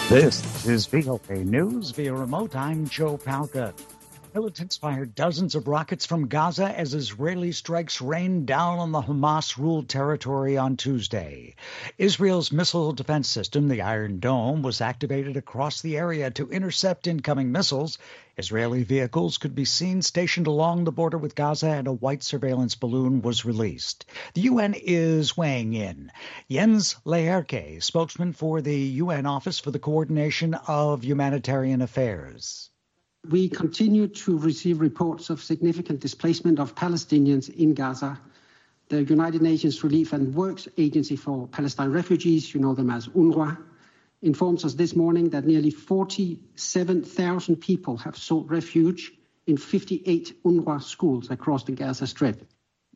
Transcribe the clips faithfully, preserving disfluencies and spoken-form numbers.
This is V O A News via remote. I'm Joe Palca. Militants fired dozens of rockets from Gaza as Israeli strikes rained down on the Hamas-ruled territory on Tuesday. Israel's missile defense system, the Iron Dome, was activated across the area to intercept incoming missiles. Israeli vehicles could be seen stationed along the border with Gaza, and a white surveillance balloon was released. The U N is weighing in. Jens Laerke, spokesman for the U N Office for the Coordination of Humanitarian Affairs. We continue to receive reports of significant displacement of Palestinians in Gaza. The United Nations Relief and Works Agency for Palestine Refugees, you know them as UNRWA, informs us this morning that nearly forty-seven thousand people have sought refuge in fifty-eight UNRWA schools across the Gaza Strip.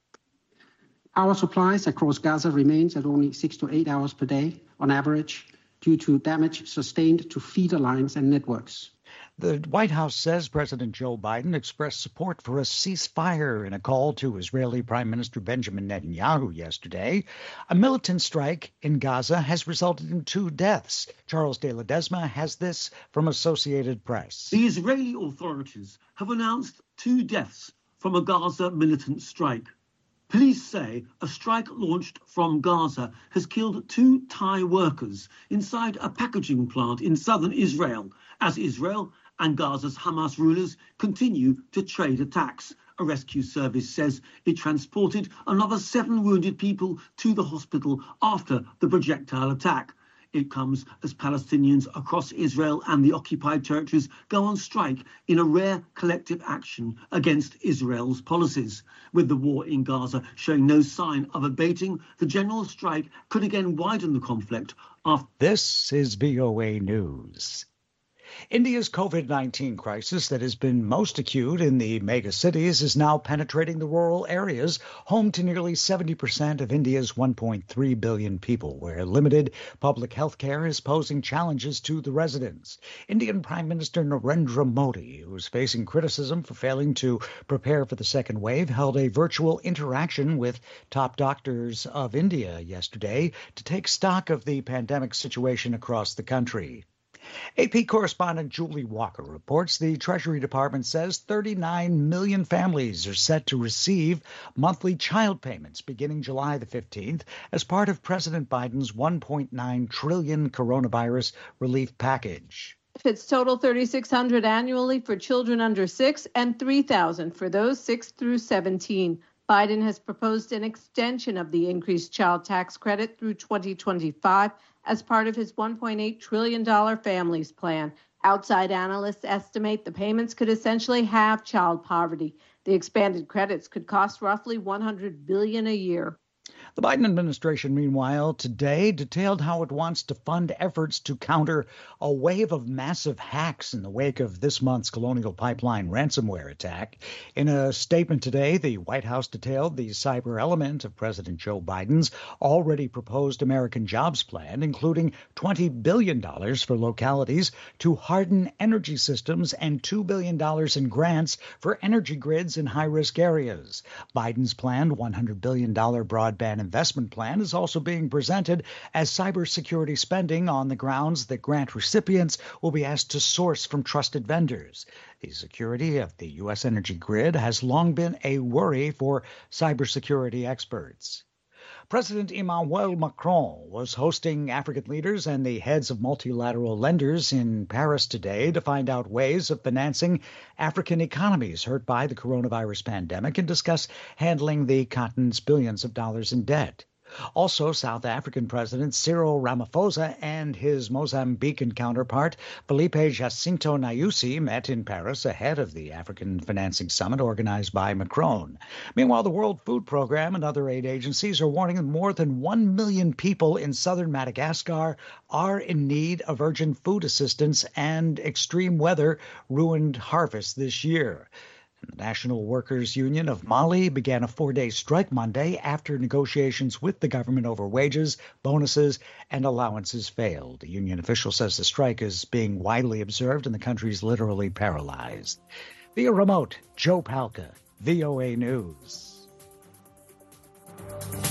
Our supplies across Gaza remains at only six to eight hours per day on average due to damage sustained to feeder lines and networks. The White House says President Joe Biden expressed support for a ceasefire in a call to Israeli Prime Minister Benjamin Netanyahu yesterday. A militant strike in Gaza has resulted in two deaths. Charles de Ledesma has this from Associated Press. The Israeli authorities have announced two deaths from a Gaza militant strike. Police say a strike launched from Gaza has killed two Thai workers inside a packaging plant in southern Israel, as Israel and Gaza's Hamas rulers continue to trade attacks. A rescue service says it transported another seven wounded people to the hospital after the projectile attack. It comes as Palestinians across Israel and the occupied territories go on strike in a rare collective action against Israel's policies. With the war in Gaza showing no sign of abating, the general strike could again widen the conflict. After This is V O A News. India's COVID nineteen crisis that has been most acute in the mega cities is now penetrating the rural areas, home to nearly seventy percent of India's one point three billion people, where limited public health care is posing challenges to the residents. Indian Prime Minister Narendra Modi, who is facing criticism for failing to prepare for the second wave, held a virtual interaction with top doctors of India yesterday to take stock of the pandemic situation across the country. A P correspondent Julie Walker reports the Treasury Department says thirty-nine million families are set to receive monthly child payments beginning July the fifteenth as part of President Biden's one point nine trillion dollars coronavirus relief package. It's total three thousand six hundred dollars annually for children under six and three thousand dollars for those six through seventeen. Biden has proposed an extension of the increased child tax credit through twenty twenty-five as part of his one point eight trillion dollars families plan. Outside analysts estimate the payments could essentially halve child poverty. The expanded credits could cost roughly one hundred billion dollars a year. The Biden administration, meanwhile, today detailed how it wants to fund efforts to counter a wave of massive hacks in the wake of this month's Colonial Pipeline ransomware attack. In a statement today, the White House detailed the cyber element of President Joe Biden's already proposed American Jobs Plan, including twenty billion dollars for localities to harden energy systems and two billion dollars in grants for energy grids in high-risk areas. Biden's planned one hundred billion dollars broadband investment plan is also being presented as cybersecurity spending on the grounds that grant recipients will be asked to source from trusted vendors. The security of the U S energy grid has long been a worry for cybersecurity experts. President Emmanuel Macron was hosting African leaders and the heads of multilateral lenders in Paris today to find out ways of financing African economies hurt by the coronavirus pandemic and discuss handling the continent's billions of dollars in debt. Also, South African President Cyril Ramaphosa and his Mozambican counterpart Felipe Jacinto Nyusi met in Paris ahead of the African Financing Summit organized by Macron. Meanwhile, the World Food Program and other aid agencies are warning that more than one million people in southern Madagascar are in need of urgent food assistance, and extreme weather ruined harvests this year. The National Workers Union of Mali began a four-day strike Monday after negotiations with the government over wages, bonuses, and allowances failed. The union official says the strike is being widely observed and the country is literally paralyzed. Via remote, Joe Palca, V O A News.